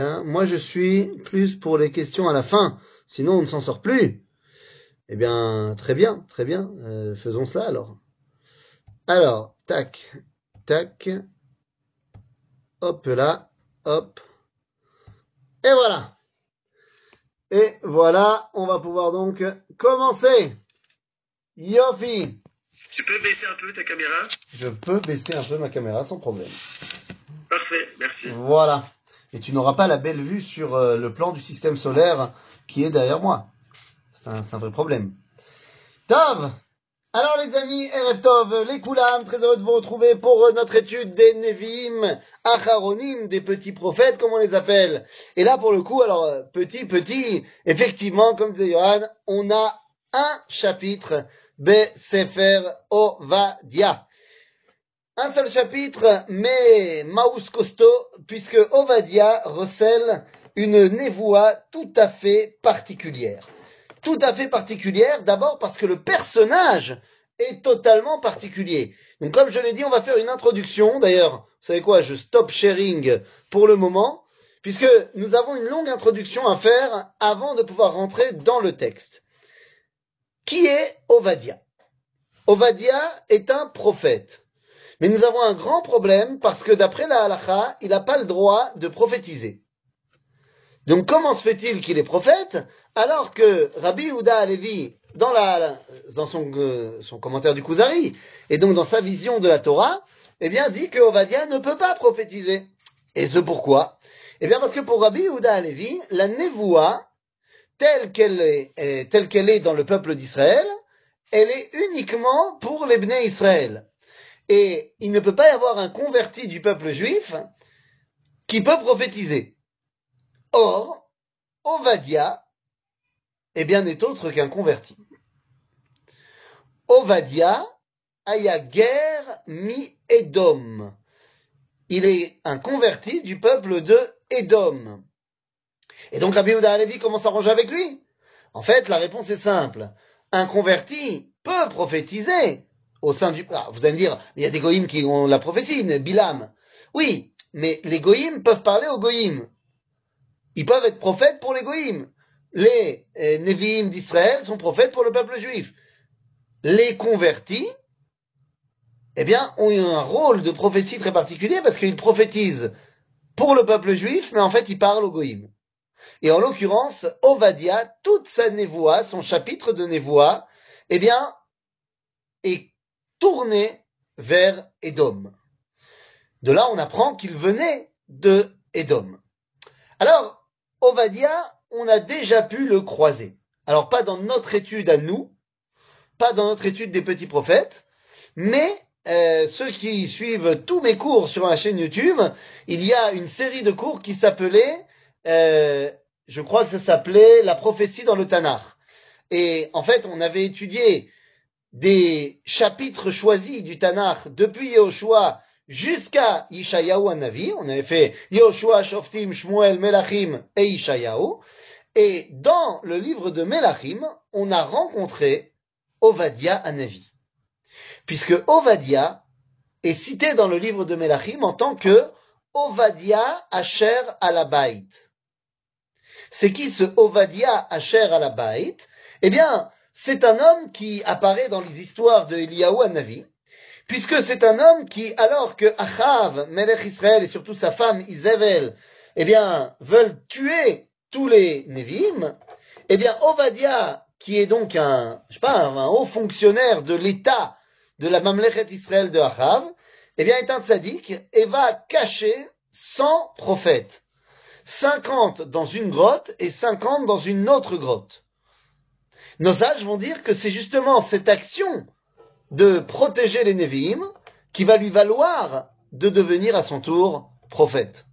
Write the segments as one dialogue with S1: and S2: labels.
S1: Hein, moi, je suis plus pour les questions à la fin. Sinon, on ne s'en sort plus. Eh bien, très bien, très bien. Faisons cela alors. Alors, tac, tac, hop là, hop. Et voilà. Et voilà, on va pouvoir donc commencer. Yofi.
S2: Tu peux baisser un peu ta caméra?
S1: Je peux baisser un peu ma caméra sans problème.
S2: Parfait, merci.
S1: Voilà. Et tu n'auras pas la belle vue sur le plan du système solaire qui est derrière moi. C'est un vrai problème. Tov. Alors les amis, Erev Tov, les Koulam, très heureux de vous retrouver pour notre étude des Nevi'im, Acharonim, des petits prophètes, comme on les appelle. Et là, pour le coup, alors, petit, effectivement, comme disait Johan, on a un chapitre, Sefer Ovadia. Un seul chapitre, mais Maus costaud, puisque Ovadia recèle une névoie tout à fait particulière. Tout à fait particulière, d'abord parce que le personnage est totalement particulier. Donc comme je l'ai dit, on va faire une introduction. D'ailleurs, vous savez quoi, je stop sharing pour le moment, puisque nous avons une longue introduction à faire avant de pouvoir rentrer dans le texte. Qui est Ovadia? Ovadia est un prophète. Mais nous avons un grand problème parce que d'après la halakha, il n'a pas le droit de prophétiser. Donc comment se fait-il qu'il est prophète alors que Rabbi Yehuda Halevi, dans son commentaire du Kuzari, et donc dans sa vision de la Torah, eh bien dit que Ovadia ne peut pas prophétiser. Et ce pourquoi? Eh bien parce que pour Rabbi Yehuda Halevi, la névoie, telle qu'elle est dans le peuple d'Israël, elle est uniquement pour les Bnei Israël. Et il ne peut pas y avoir un converti du peuple juif qui peut prophétiser. Or, Ovadia, eh bien, n'est autre qu'un converti. Ovadia, aya ger mi Edom. Il est un converti du peuple de Edom. Et donc, Rabbi Yehuda Halevi commence à s'arranger avec lui. En fait, la réponse est simple. Un converti peut prophétiser au sein du... Ah, vous allez me dire, il y a des goïms qui ont la prophétie, Bilam. Oui, mais les goïms peuvent parler aux goïms. Ils peuvent être prophètes pour les goïms. Les Nevi'im d'Israël sont prophètes pour le peuple juif. Les convertis, eh bien, ont eu un rôle de prophétie très particulier parce qu'ils prophétisent pour le peuple juif, mais en fait, ils parlent aux goïms. Et en l'occurrence, Ovadia, toute sa névoie, son chapitre de névoie, eh bien, est tourné vers Édom. De là, on apprend qu'il venait de Édom. Alors, Ovadia, on a déjà pu le croiser. Alors, pas dans notre étude à nous, pas dans notre étude des petits prophètes, mais ceux qui suivent tous mes cours sur la chaîne YouTube, il y a une série de cours qui s'appelait, je crois que ça s'appelait La prophétie dans le Tanakh. Et en fait, on avait étudié des chapitres choisis du Tanakh depuis Yehoshua jusqu'à Yeshayahu Hanavi. On avait fait Yehoshua, Shoftim, Shmuel, Melachim et Yeshayahu. Et dans le livre de Melachim, on a rencontré Ovadia Hanavi. Puisque Ovadia est cité dans le livre de Melachim en tant que Ovadia Asher Alabait. C'est qui ce Ovadia Asher Alabait? Eh bien, c'est un homme qui apparaît dans les histoires de Eliyahu Hanavi, puisque c'est un homme qui, alors que Achav, Melech Israël et surtout sa femme Isabelle, eh bien, veulent tuer tous les Nevi'im, eh bien, Ovadia, qui est donc un haut fonctionnaire de l'État de la Mamlechet Israël de Achav, eh bien, est un tzaddik et va cacher 100 prophètes. 50 dans une grotte et 50 dans une autre grotte. Nos sages vont dire que c'est justement cette action de protéger les Nevi'im qui va lui valoir de devenir à son tour prophète.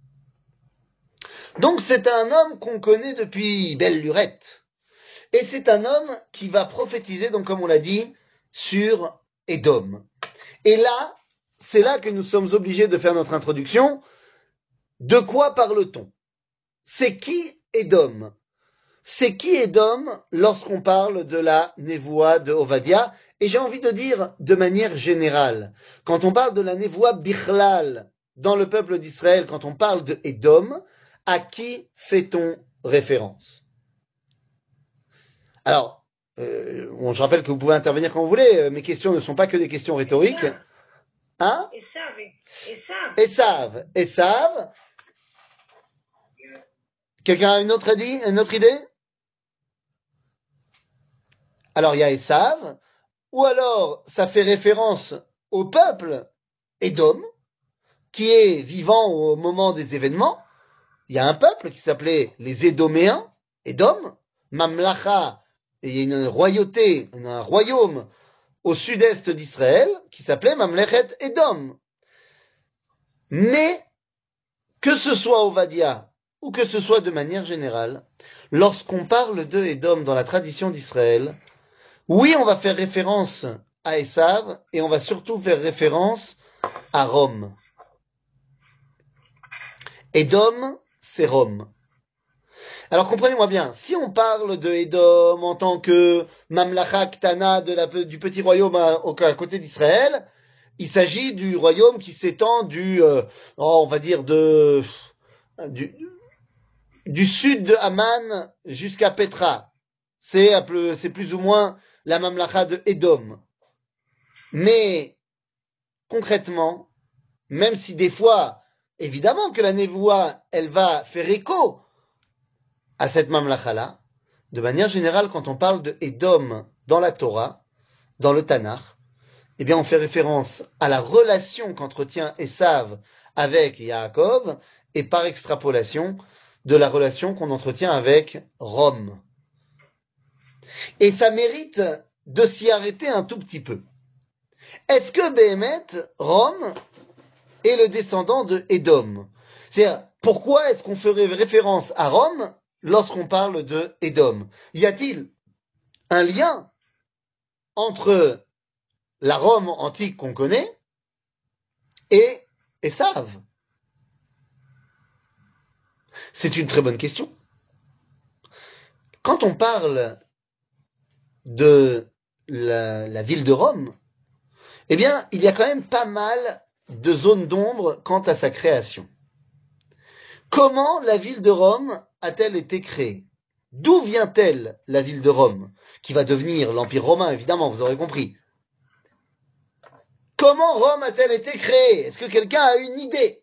S1: Donc c'est un homme qu'on connaît depuis belle lurette. Et c'est un homme qui va prophétiser, donc comme on l'a dit, sur Édom. Et là, c'est là que nous sommes obligés de faire notre introduction. De quoi parle-t-on? C'est qui Édom? C'est qui Édom lorsqu'on parle de la névoie de Ovadia? Et j'ai envie de dire de manière générale, quand on parle de la névoie bichlal dans le peuple d'Israël, quand on parle de Édom, à qui fait-on référence? Alors, bon, je rappelle que vous pouvez intervenir quand vous voulez. Mes questions ne sont pas que des questions rhétoriques. Hein? Esav. Quelqu'un a une autre idée? Alors, il y a Esav, ou alors ça fait référence au peuple Édom, qui est vivant au moment des événements. Il y a un peuple qui s'appelait les Édoméens, Édom, Mamlacha, et il y a une royauté, un royaume au sud-est d'Israël qui s'appelait Mamlechet Édom. Mais, que ce soit Ovadia ou que ce soit de manière générale, lorsqu'on parle de Édom dans la tradition d'Israël, oui, on va faire référence à Esav et on va surtout faire référence à Rome. Édom, c'est Rome. Alors comprenez-moi bien, si on parle de Édom en tant que Mamlacha Ktana du petit royaume à côté d'Israël, il s'agit du royaume qui s'étend on va dire du, du sud de Haman jusqu'à Petra. C'est plus ou moins la Mamlacha de Édom. Mais concrètement, même si des fois, évidemment que la névoie, elle va faire écho à cette mamlacha-là, de manière générale, quand on parle de Édom dans la Torah, dans le Tanakh, eh bien, on fait référence à la relation qu'entretient Esav avec Yaakov, et par extrapolation, de la relation qu'on entretient avec Rome. Et ça mérite de s'y arrêter un tout petit peu. Est-ce que Béhémet, Rome, est le descendant de Édom? C'est-à-dire, pourquoi est-ce qu'on ferait référence à Rome lorsqu'on parle de Édom? Y a-t-il un lien entre la Rome antique qu'on connaît et Esav? C'est une très bonne question. Quand on parle de la ville de Rome, eh bien, il y a quand même pas mal de zones d'ombre quant à sa création. Comment la ville de Rome a-t-elle été créée? D'où vient-elle, la ville de Rome, qui va devenir l'Empire romain, évidemment, vous aurez compris. Comment Rome a-t-elle été créée? Est-ce que quelqu'un a une idée?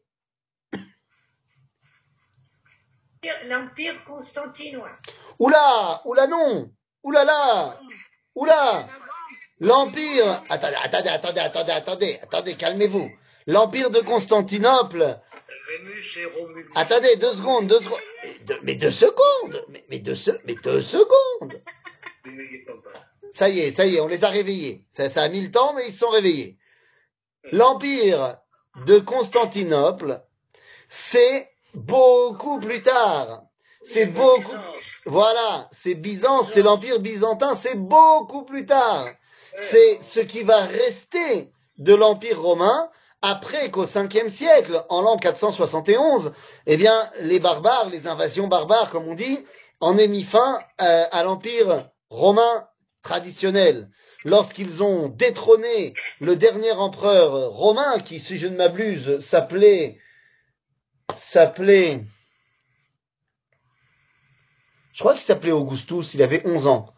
S3: L'Empire constantinois.
S1: Oula non. Oulala, oula. L'Empire... Attendez, calmez-vous. L'Empire de Constantinople...
S2: Rémus et Romulus.
S1: Attendez, 2 secondes. Mais 2 secondes. Mais 2 secondes. Ça y est, on les a réveillés. Ça a mis le temps, mais ils se sont réveillés. L'Empire de Constantinople, c'est beaucoup plus tard. C'est beaucoup... Voilà, c'est Byzance, c'est l'Empire byzantin, c'est beaucoup plus tard. C'est ce qui va rester de l'Empire romain après qu'au 5e siècle, en l'an 471, eh bien, les barbares, les invasions barbares, comme on dit, en aient mis fin à l'Empire romain traditionnel. Lorsqu'ils ont détrôné le dernier empereur romain, qui, si je ne m'abuse, s'appelait, je crois qu'il s'appelait Augustus, il avait 11 ans.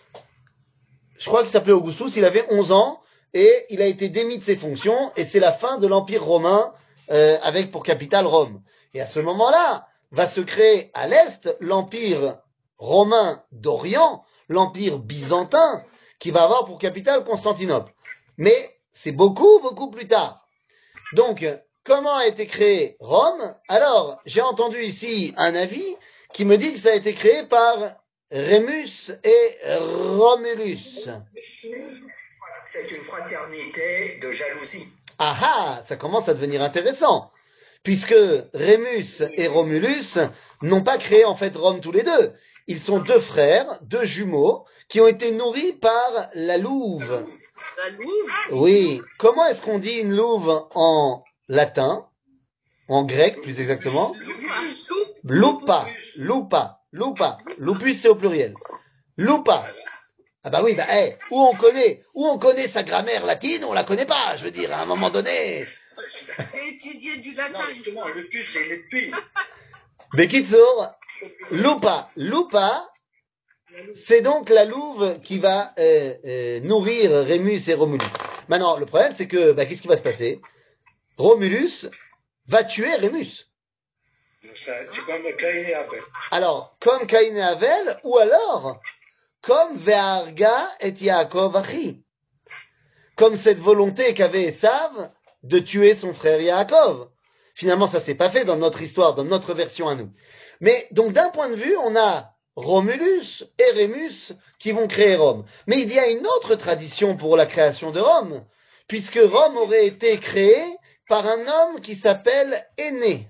S1: Et il a été démis de ses fonctions et c'est la fin de l'Empire romain avec pour capitale Rome. Et à ce moment-là, va se créer à l'Est l'Empire romain d'Orient, l'Empire byzantin, qui va avoir pour capitale Constantinople. Mais c'est beaucoup, beaucoup plus tard. Donc, comment a été créé Rome? Alors, j'ai entendu ici un avis qui me dit que ça a été créé par Rémus et Romulus.
S2: C'est une fraternité de jalousie.
S1: Ah ah, ça commence à devenir intéressant. Puisque Rémus et Romulus n'ont pas créé en fait Rome tous les deux. Ils sont 2 frères, 2 jumeaux, qui ont été nourris par la louve.
S3: La louve?
S1: Oui. Comment est-ce qu'on dit une louve en latin? En grec, plus exactement? Lupa. Lupus, c'est au pluriel. Lupa. Ah bah oui, où on connaît sa grammaire latine, on la connaît pas, je veux dire, à un moment donné.
S3: J'ai étudié du latin.
S2: Non, justement, le puce, c'est l'épée.
S1: Bekitsour, Lupa. Lupa, c'est donc la louve qui va nourrir Rémus et Romulus. Maintenant, le problème, c'est que, qu'est-ce qui va se passer? Romulus va tuer Rémus.
S2: C'est comme Caïn et Abel.
S1: Alors, comme Caïn et Abel, ou alors, comme Ve'arga et Yaakov Achi. Comme cette volonté qu'avait Esav de tuer son frère Yaakov. Finalement, ça s'est pas fait dans notre histoire, dans notre version à nous. Mais, donc, d'un point de vue, on a Romulus et Rémus qui vont créer Rome. Mais il y a une autre tradition pour la création de Rome, puisque Rome aurait été créée par un homme qui s'appelle Énée.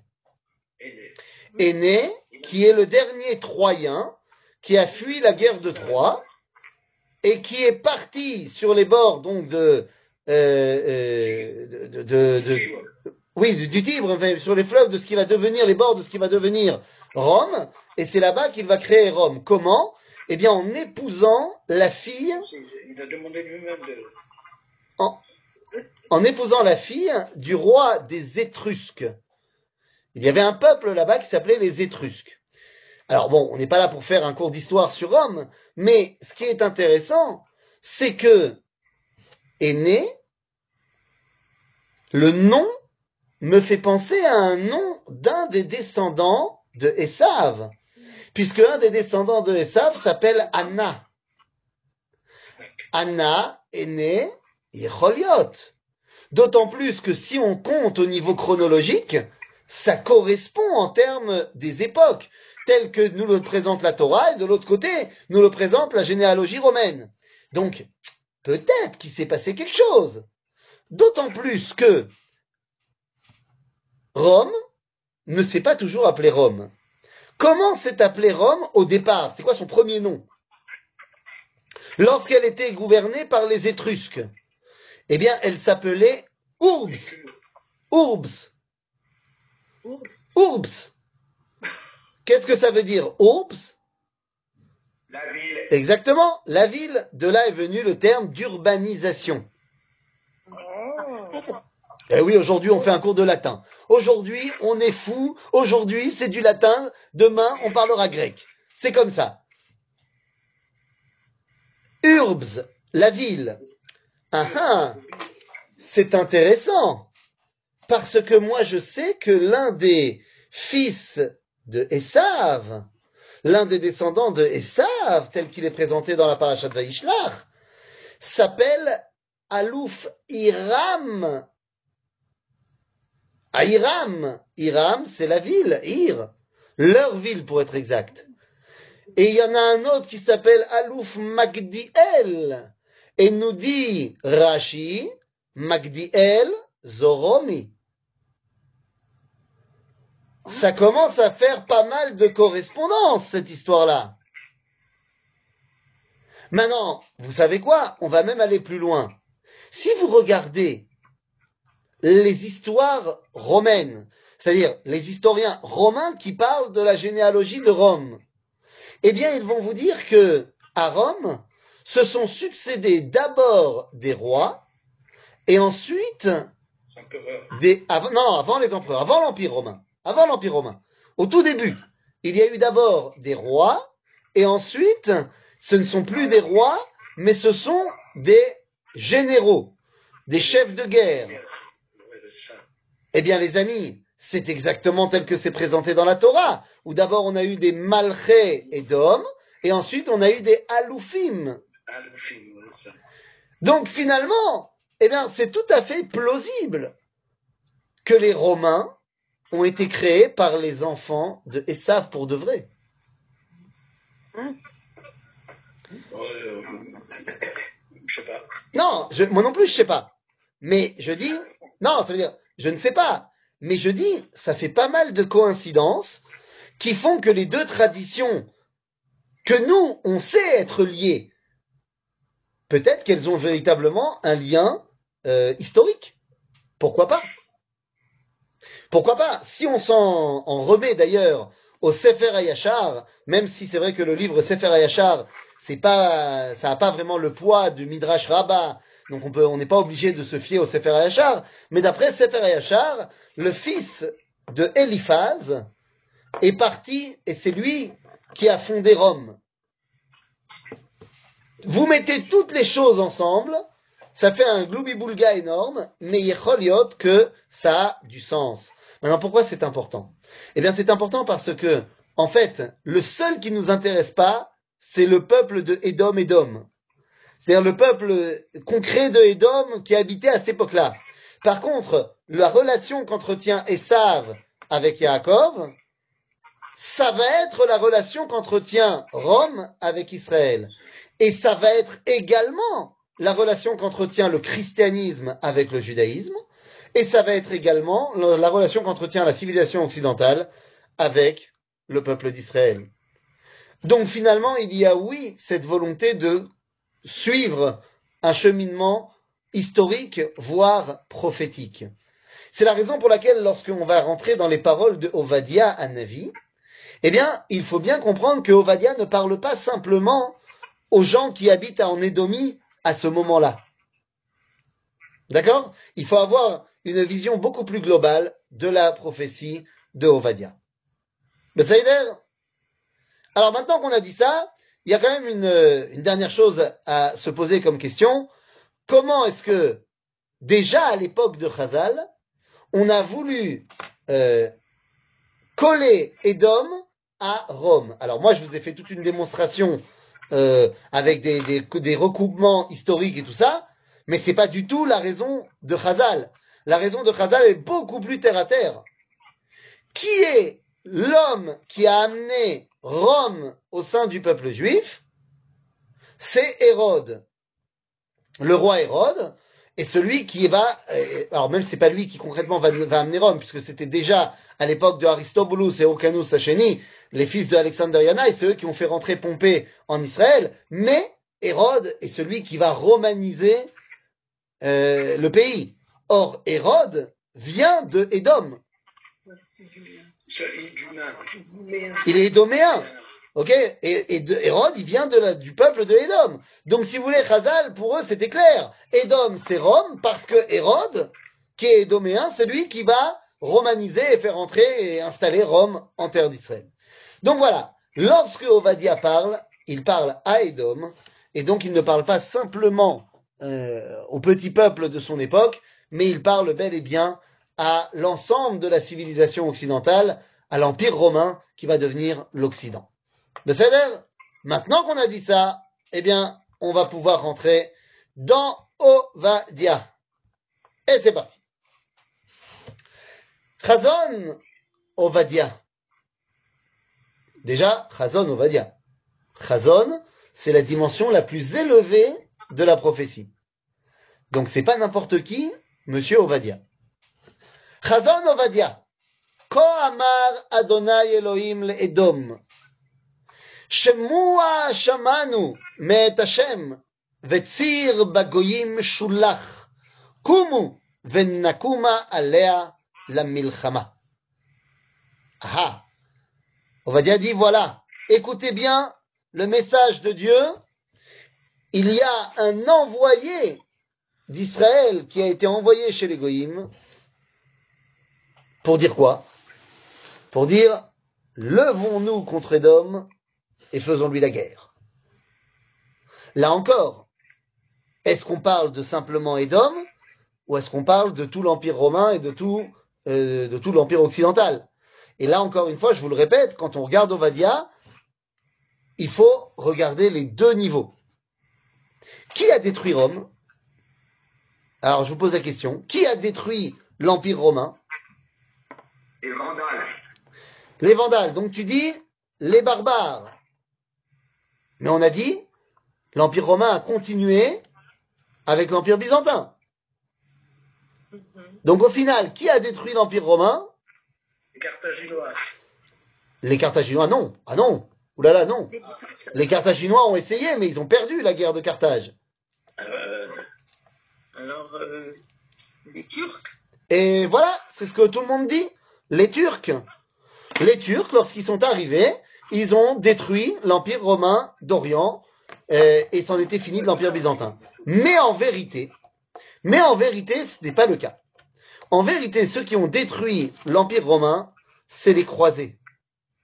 S1: Énée, qui est le dernier Troyen, qui a fui la guerre de Troie, et qui est parti sur les bords donc du Tibre, enfin, sur les fleuves de ce qui va devenir, les bords de ce qui va devenir Rome, et c'est là-bas qu'il va créer Rome. Comment? Eh bien, en épousant la fille.
S2: Il a demandé lui-même de.
S1: En épousant la fille du roi des Étrusques. Il y avait un peuple là-bas qui s'appelait les Étrusques. Alors bon, on n'est pas là pour faire un cours d'histoire sur Rome, mais ce qui est intéressant, c'est que Énée, le nom me fait penser à un nom d'un des descendants de Esav, puisque un des descendants de Esav s'appelle Anna. Anna est née Yecholiot. D'autant plus que si on compte au niveau chronologique, ça correspond en termes des époques, tel que nous le présente la Torah, et de l'autre côté, nous le présente la généalogie romaine. Donc, peut-être qu'il s'est passé quelque chose. D'autant plus que Rome ne s'est pas toujours appelée Rome. Comment s'est appelée Rome au départ? C'est quoi son premier nom? Lorsqu'elle était gouvernée par les Étrusques, eh bien, elle s'appelait Urbs. Urbs. Urbs. Qu'est-ce que ça veut dire, Urbs?
S2: La ville.
S1: Exactement, la ville. De là est venu le terme d'urbanisation. Eh oui, aujourd'hui, on fait un cours de latin. Aujourd'hui, on est fou. Aujourd'hui, c'est du latin. Demain, on parlera grec. C'est comme ça. Urbs, la ville. Ah ah, c'est intéressant. Parce que moi, je sais que l'un des fils de Esav, l'un des descendants de Esav, tel qu'il est présenté dans la paracha de Vaishlach, s'appelle Alouf Hiram. À Hiram. Hiram, c'est la ville, Ir. Leur ville, pour être exact. Et il y en a un autre qui s'appelle Alouf Magdiel. Et nous dit Rashi, Magdiel Zoromi. Ça commence à faire pas mal de correspondance, cette histoire-là. Maintenant, vous savez quoi? On va même aller plus loin. Si vous regardez les histoires romaines, c'est-à-dire les historiens romains qui parlent de la généalogie de Rome, eh bien, ils vont vous dire que à Rome, se sont succédés d'abord des rois et ensuite avant les empereurs, avant l'Empire romain. Avant l'Empire romain. Au tout début, il y a eu d'abord des rois, et ensuite, ce ne sont plus des rois, mais ce sont des généraux, des chefs de guerre. Eh bien, les amis, c'est exactement tel que c'est présenté dans la Torah, où d'abord on a eu des Malchés Edom, et ensuite on a eu des Aloufim. Donc finalement, eh bien, c'est tout à fait plausible que les Romains ont été créés par les enfants de Esav pour de vrai.
S2: Je sais pas.
S1: Non, moi non plus, je sais pas. Mais je dis, non, ça veut dire, je ne sais pas. Mais je dis, ça fait pas mal de coïncidences qui font que les deux traditions que nous, on sait être liées, peut-être qu'elles ont véritablement un lien historique. Pourquoi pas? Pourquoi pas? Si on s'en remet d'ailleurs au Sefer HaYashar, même si c'est vrai que le livre Sefer HaYashar, ça n'a pas vraiment le poids du Midrash Rabbah, donc on n'est pas obligé de se fier au Sefer HaYashar, mais d'après Sefer HaYashar, le fils de Eliphaz est parti et c'est lui qui a fondé Rome. Vous mettez toutes les choses ensemble, ça fait un gloubi-boulga énorme, mais yecholiot que ça a du sens. Maintenant, pourquoi c'est important? Eh bien, c'est important parce que, en fait, le seul qui nous intéresse pas, c'est le peuple de Édom. C'est-à-dire le peuple concret de Édom qui habitait à cette époque-là. Par contre, la relation qu'entretient Esav avec Yaakov, ça va être la relation qu'entretient Rome avec Israël. Et ça va être également la relation qu'entretient le christianisme avec le judaïsme. Et ça va être également la relation qu'entretient la civilisation occidentale avec le peuple d'Israël. Donc finalement, il y a oui cette volonté de suivre un cheminement historique, voire prophétique. C'est la raison pour laquelle, lorsqu'on va rentrer dans les paroles de Ovadia à Navi, eh bien, il faut bien comprendre que Ovadia ne parle pas simplement aux gens qui habitent en Édomie à ce moment-là. D'accord? Il faut avoir une vision beaucoup plus globale de la prophétie de Ovadia. Besaider? Alors maintenant qu'on a dit ça, il y a quand même une dernière chose à se poser comme question. Comment est-ce que, déjà à l'époque de Chazal, on a voulu coller Édom à Rome? Alors moi, je vous ai fait toute une démonstration avec des recoupements historiques et tout ça, mais c'est pas du tout la raison de Chazal. La raison de Chazal est beaucoup plus terre à terre. Qui est l'homme qui a amené Rome au sein du peuple juif? C'est Hérode. Le roi Hérode est celui qui va, alors même c'est pas lui qui concrètement va amener Rome, puisque c'était déjà à l'époque de Aristobulus et Hyrcanus Hachéni, les fils de Alexandriana, et c'est eux qui ont fait rentrer Pompée en Israël, mais Hérode est celui qui va romaniser le pays. Or, Hérode vient de Édom. Il est édoméen. Ok? Et Hérode, il vient du peuple de Édom. Donc, si vous voulez, Chazal, pour eux, c'était clair. Édom, c'est Rome, parce que Hérode, qui est édoméen, c'est lui qui va romaniser et faire entrer et installer Rome en terre d'Israël. Donc voilà. Lorsque Ovadia parle, il parle à Édom, et donc il ne parle pas simplement au petit peuple de son époque, mais il parle bel et bien à l'ensemble de la civilisation occidentale, à l'Empire romain qui va devenir l'Occident. Le Seder, maintenant qu'on a dit ça, eh bien, on va pouvoir rentrer dans Ovadia. Et c'est parti. Chazon Ovadia. Déjà, Chazon Ovadia. Chazon, c'est la dimension la plus élevée de la prophétie. Donc, c'est pas n'importe qui, Monsieur Ovadia. Chazon Ovadia. Ko amar Adonai Elohim le'edom. שמוע שמענו מאת השם, וציר בגויים שולח, קומו ונקומה עליה למלחמה. Ah, Ovadia dit, voilà, écoutez bien le message de Dieu, il y a un envoyé d'Israël qui a été envoyé chez les Goïms, pour dire quoi? Pour dire, levons-nous contre Édom, et faisons-lui la guerre. Là encore, est-ce qu'on parle de simplement Édom ou est-ce qu'on parle de tout l'Empire romain et de tout l'Empire occidental? Et là encore une fois, je vous le répète, quand on regarde Ovadia, il faut regarder les deux niveaux. Qui a détruit Rome? Alors je vous pose la question, qui a détruit l'Empire romain?
S2: Les Vandales.
S1: Les Vandales. Donc tu dis les barbares. Mais on a dit, l'Empire romain a continué avec l'Empire byzantin. Donc au final, qui a détruit l'Empire romain?
S2: Les Carthaginois.
S1: Les Carthaginois, non. Ah non. Ouh là là, non. Les Carthaginois ont essayé, mais ils ont perdu la guerre de Carthage.
S3: Alors, les Turcs?
S1: Et voilà, c'est ce que tout le monde dit. Les Turcs. Les Turcs, lorsqu'ils sont arrivés, ils ont détruit l'Empire romain d'Orient et c'en était fini de l'Empire byzantin. Mais en vérité, ce n'est pas le cas. En vérité, ceux qui ont détruit l'Empire romain, c'est les croisés.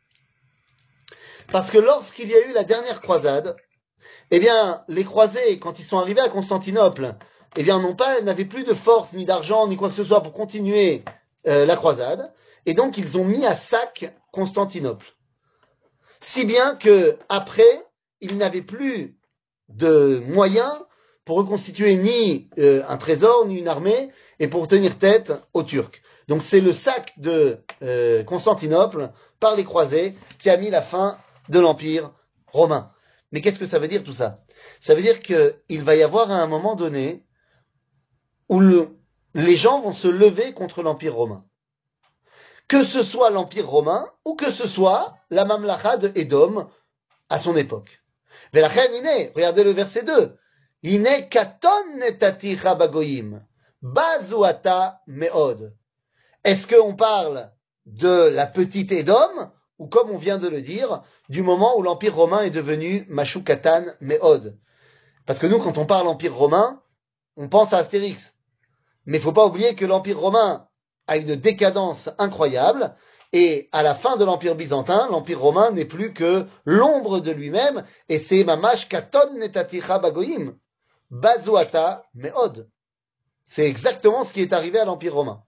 S1: Parce que lorsqu'il y a eu la dernière croisade, eh bien, les croisés, quand ils sont arrivés à Constantinople, eh bien, n'avaient plus de force, ni d'argent, ni quoi que ce soit pour continuer la croisade. Et donc, ils ont mis à sac Constantinople. Si bien que après, ils n'avaient plus de moyens pour reconstituer ni un trésor, ni une armée, et pour tenir tête aux Turcs. Donc c'est le sac de Constantinople par les croisés qui a mis la fin de l'Empire romain. Mais qu'est-ce que ça veut dire tout ça? Ça veut dire qu'il va y avoir à un moment donné où les gens vont se lever contre l'Empire romain. Que ce soit l'Empire romain ou que ce soit la Mamlacha de Édom à son époque. Velachen iné, regardez le verset 2. Iné katon netaticha bagoyim, bazuata meod. Est-ce qu'on parle de la petite Édom, ou comme on vient de le dire, du moment où l'Empire romain est devenu Mashu Katan Meod? Parce que nous, quand on parle Empire romain, on pense à Astérix. Mais il ne faut pas oublier que l'Empire romain a une décadence incroyable, et à la fin de l'Empire byzantin, l'Empire romain n'est plus que l'ombre de lui-même, et c'est Mamash Katon Netaticha Bagoyim, Bazuata Meod. C'est exactement ce qui est arrivé à l'Empire romain.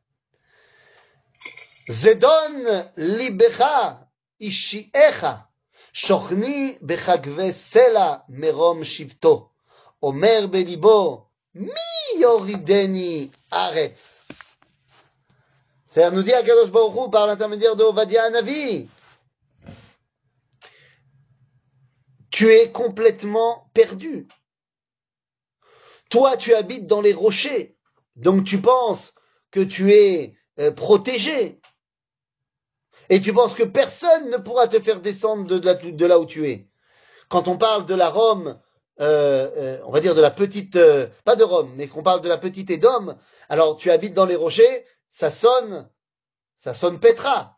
S1: Zedon libecha ishiecha, shochni bechagve sela merom shivto, omer belibo, mi yorideni aretz. C'est-à-dire, nous dit Akadosh Baruch Hu par l'intermédiaire de Ovadia Hanavi, tu es complètement perdu. Toi, tu habites dans les rochers, donc tu penses que tu es protégé. Et tu penses que personne ne pourra te faire descendre de là où tu es. Quand on parle de la Rome, on va dire de la petite, pas de Rome, mais qu'on parle de la petite Édom, alors tu habites dans les rochers, ça sonne Petra.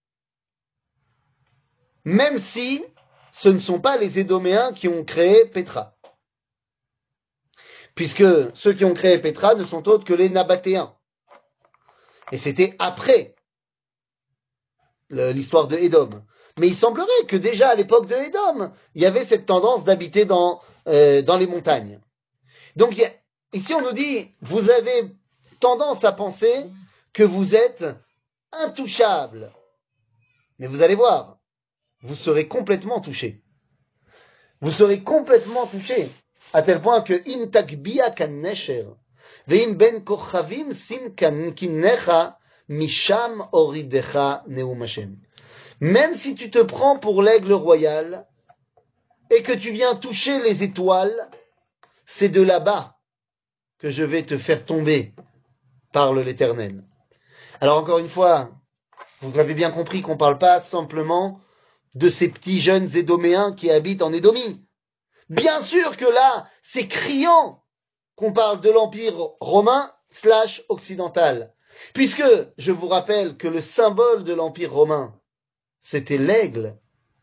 S1: Même si ce ne sont pas les Édoméens qui ont créé Petra. Puisque ceux qui ont créé Petra ne sont autres que les Nabatéens. Et c'était après l'histoire de Édom. Mais il semblerait que déjà à l'époque de Édom, il y avait cette tendance d'habiter dans les montagnes. Donc ici on nous dit, vous avez tendance à penser que vous êtes intouchable. Mais vous allez voir, vous serez complètement touché. Vous serez complètement touché. À tel point que im takbia kan nesher, veim ben kochavim sim kan kinnecha, misham oridecha neum Hashem. Même si tu te prends pour l'aigle royal et que tu viens toucher les étoiles, c'est de là-bas que je vais te faire tomber, parle l'Éternel. Alors encore une fois, vous avez bien compris qu'on ne parle pas simplement de ces petits jeunes Édoméens qui habitent en Édomie. Bien sûr que là, c'est criant qu'on parle de l'Empire romain / occidental. Puisque, je vous rappelle que le symbole de l'Empire romain, c'était l'aigle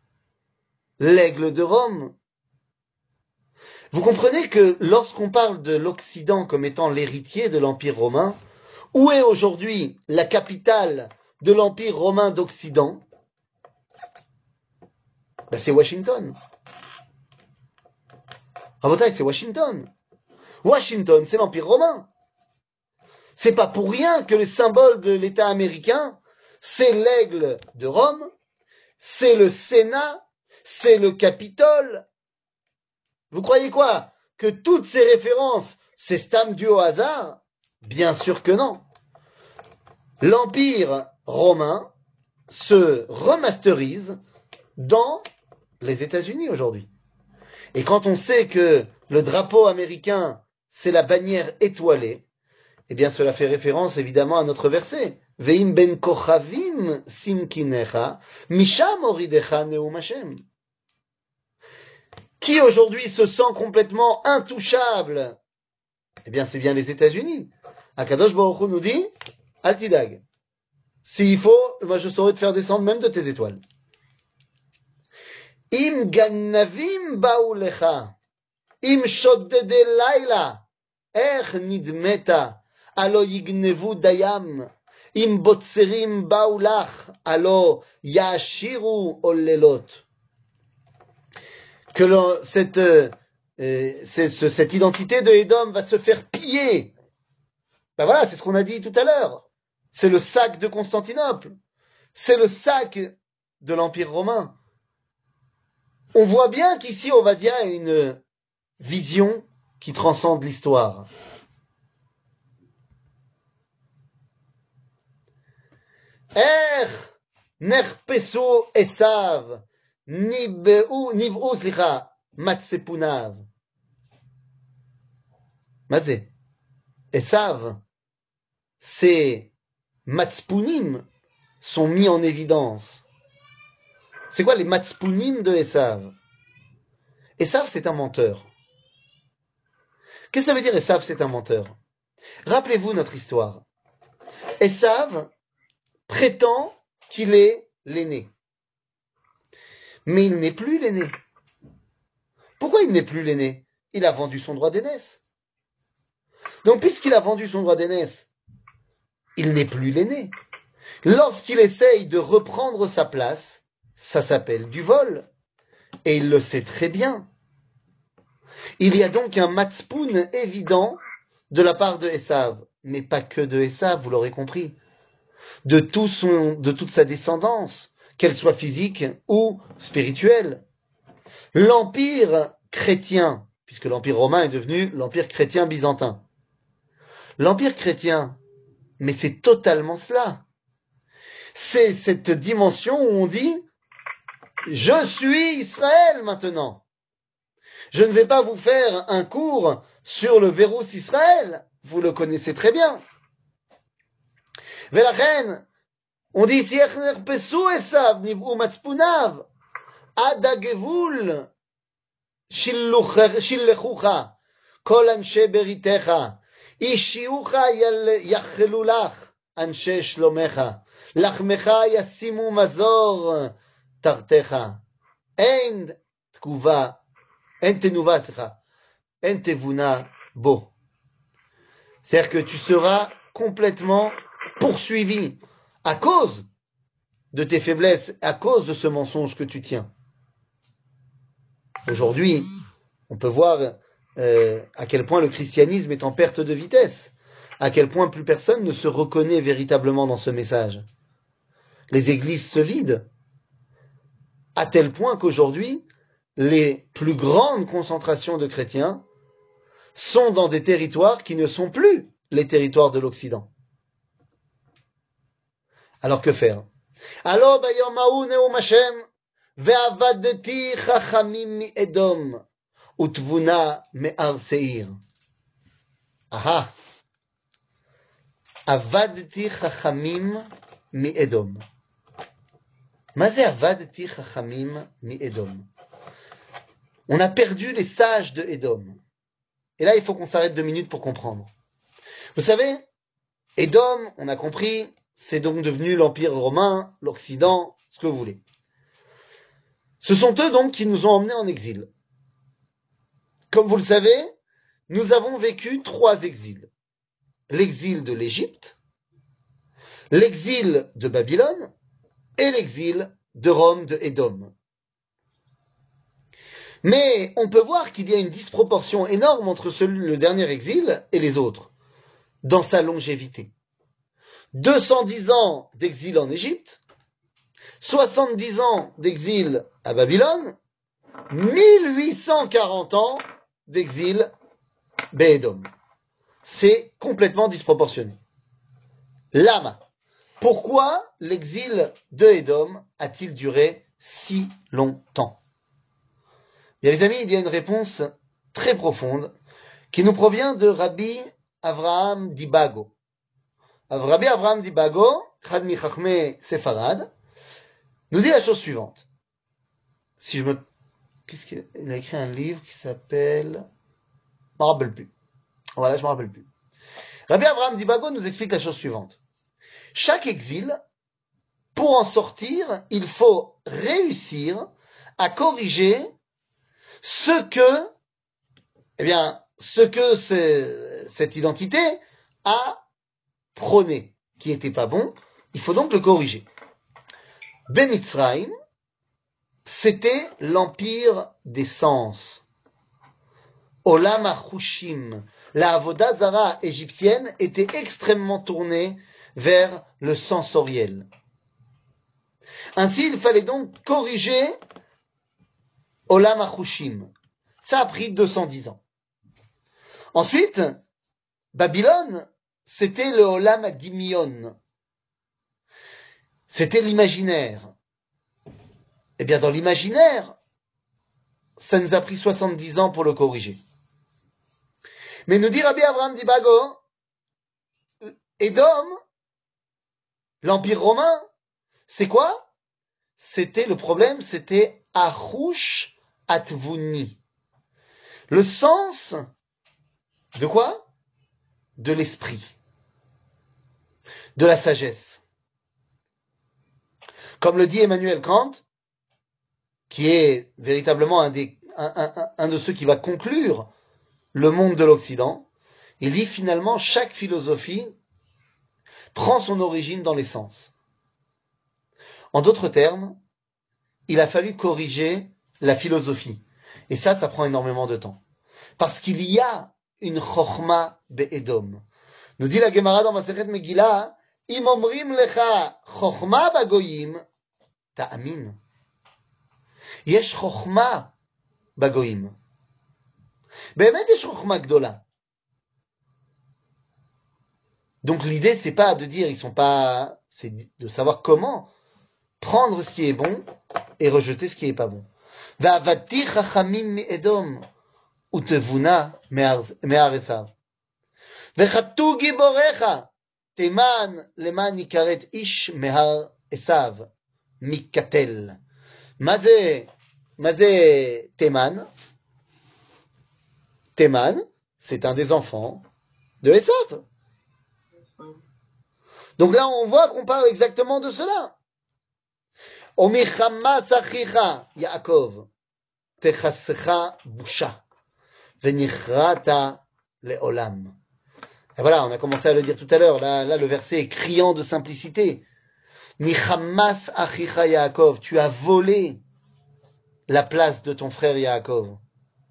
S1: de Rome. Vous comprenez que lorsqu'on parle de l'Occident comme étant l'héritier de l'Empire romain, où est aujourd'hui la capitale de l'Empire romain d'Occident? Ben c'est Washington. Rabotai, c'est Washington. Washington, c'est l'Empire romain. C'est pas pour rien que le symbole de l'État américain, c'est l'aigle de Rome, c'est le Sénat, c'est le Capitole. Vous croyez quoi? Que toutes ces références, c'est stam dû au hasard? Bien sûr que non. L'Empire romain se remasterise dans les États-Unis aujourd'hui. Et quand on sait que le drapeau américain, c'est la bannière étoilée, eh bien cela fait référence évidemment à notre verset. Veim ben kochavim simkinecha, misham oridecha neum Hashem. Qui aujourd'hui se sent complètement intouchable? Eh bien c'est bien les États-Unis. Akadosh Baruch Hu nous dit, Altidag, s'il faut, moi je saurais te faire descendre même de tes étoiles. Im gannavim באו לך, אם שודדי לילה, איך נדמת, הלא יגנבו דיים, אם בוצרים באו לך, הלא יעשירו עוללות. que cette identité de Édom va se faire piller. Ben voilà, c'est ce qu'on a dit tout à l'heure. C'est le sac de Constantinople. C'est le sac de l'Empire romain. On voit bien qu'ici, Ovadia a une vision qui transcende l'histoire. Nerpesu Esav, niv'u, matsepunav. Mazé. Esav, ces matspounim sont mis en évidence. C'est quoi les matspounim de Esav? Esav, c'est un menteur. Qu'est-ce que ça veut dire Esav, c'est un menteur? Rappelez-vous notre histoire. Esav prétend qu'il est l'aîné. Mais il n'est plus l'aîné. Pourquoi il n'est plus l'aîné? Il a vendu son droit d'aînesse. Donc, puisqu'il a vendu son droit d'aînesse, il n'est plus l'aîné. Lorsqu'il essaye de reprendre sa place, ça s'appelle du vol. Et il le sait très bien. Il y a donc un matspoun évident de la part de Esav. Mais pas que de Esav, vous l'aurez compris. De toute sa descendance, qu'elle soit physique ou spirituelle. L'empire chrétien, puisque l'empire romain est devenu l'empire chrétien byzantin. L'empire chrétien, mais c'est totalement cela. C'est cette dimension où on dit « Je suis Israël maintenant ». Je ne vais pas vous faire un cours sur le Vérus Israël, vous le connaissez très bien. Velachen, on dit ici « Nerpesu Esav niv'u matzpunav ad hagevul shillechucha kol anshe beritecha ishiucha yachelu lach anshe shlomecha לחמך ישימו מזור תרתך. אין תבונה בו. C'est-à-dire que tu seras complètement poursuivi à cause de tes faiblesses, à cause de ce mensonge que tu tiens. Aujourd'hui, on peut voir à quel point le christianisme est en perte de vitesse, à quel point plus personne ne se reconnaît véritablement dans ce message. Les églises se vident, à tel point qu'aujourd'hui, les plus grandes concentrations de chrétiens sont dans des territoires qui ne sont plus les territoires de l'Occident. Alors que faire? Alors, bayom ha'u neum Hashem, ve'avadeti chachamim mi'edom, utvuna me'ar seir. Aha. Avadeti chachamim mi'edom. Ma ze avadeti chachamim mi'edom? On a perdu les sages de Édom. Et là, il faut qu'on s'arrête 2 minutes pour comprendre. Vous savez, Édom, on a compris, c'est donc devenu l'Empire romain, l'Occident, ce que vous voulez. Ce sont eux donc qui nous ont emmenés en exil. Comme vous le savez, nous avons vécu 3 exils. L'exil de l'Égypte, l'exil de Babylone et l'exil de Rome, de Édom. Mais on peut voir qu'il y a une disproportion énorme entre le dernier exil et les autres, dans sa longévité. 210 ans d'exil en Égypte, 70 ans d'exil à Babylone, 1840 ans d'exil Bédom. C'est complètement disproportionné. Lama. Pourquoi l'exil de Édom a-t-il duré si longtemps? Et les amis, il y a une réponse très profonde qui nous provient de Rabbi Avraham d'Ibago. Rabbi Avraham d'Ibago, Chad mi Chachmei Sefarad, nous dit la chose suivante. Qu'est-ce qu'il a écrit un livre qui s'appelle... Je me rappelle plus. Voilà, je me rappelle plus. Rabbi Avraham d'Ibago nous explique la chose suivante. Chaque exil, pour en sortir, il faut réussir à corriger ce que cette identité a prôné, qui n'était pas bon, il faut donc le corriger. Bemitzraim, c'était l'empire des sens. Olam HaChushim. La Avoda Zara égyptienne était extrêmement tournée vers le sensoriel. Ainsi, il fallait donc corriger Olam HaChushim. Ça a pris 210 ans. Ensuite, Babylone, c'était le Olam HaDimion. C'était l'imaginaire. Eh bien, dans l'imaginaire, ça nous a pris 70 ans pour le corriger. Mais nous dit Rabbi Abraham Dibago, Édom, l'Empire romain, c'est quoi? C'était le problème, c'était Achush Atvuni. Le sens de quoi? De l'esprit, de la sagesse. Comme le dit Emmanuel Kant, qui est véritablement un de ceux qui va conclure le monde de l'Occident, il dit finalement chaque philosophie prend son origine dans les sens. En d'autres termes, il a fallu corriger la philosophie. Et ça prend énormément de temps. Parce qu'il y a une chokhma be'edom. Nous dit la Gemara dans Masechet Megillah, Im omrim lecha chokhma bagoyim, ta'amin. Yesh chokhma bagoyim. באמת יש חוכמה גדולה. Donc l'idée, c'est pas de dire, c'est de savoir comment prendre ce qui est bon et rejeter ce qui est pas bon. Va'avati chachamim mi'edom utevuna me'ar esav. Vechatu giborecha teman leman yikaret ish me'ar esav mikatel. מה זה תימן? Théman, c'est un des enfants de Esav. Donc là, on voit qu'on parle exactement de cela. Omichamas achicha Yaakov, techassecha busha, venichrata leolam. Et voilà, on a commencé à le dire tout à l'heure. Là, le verset est criant de simplicité. Michamas achicha Yaakov, tu as volé la place de ton frère Yaakov.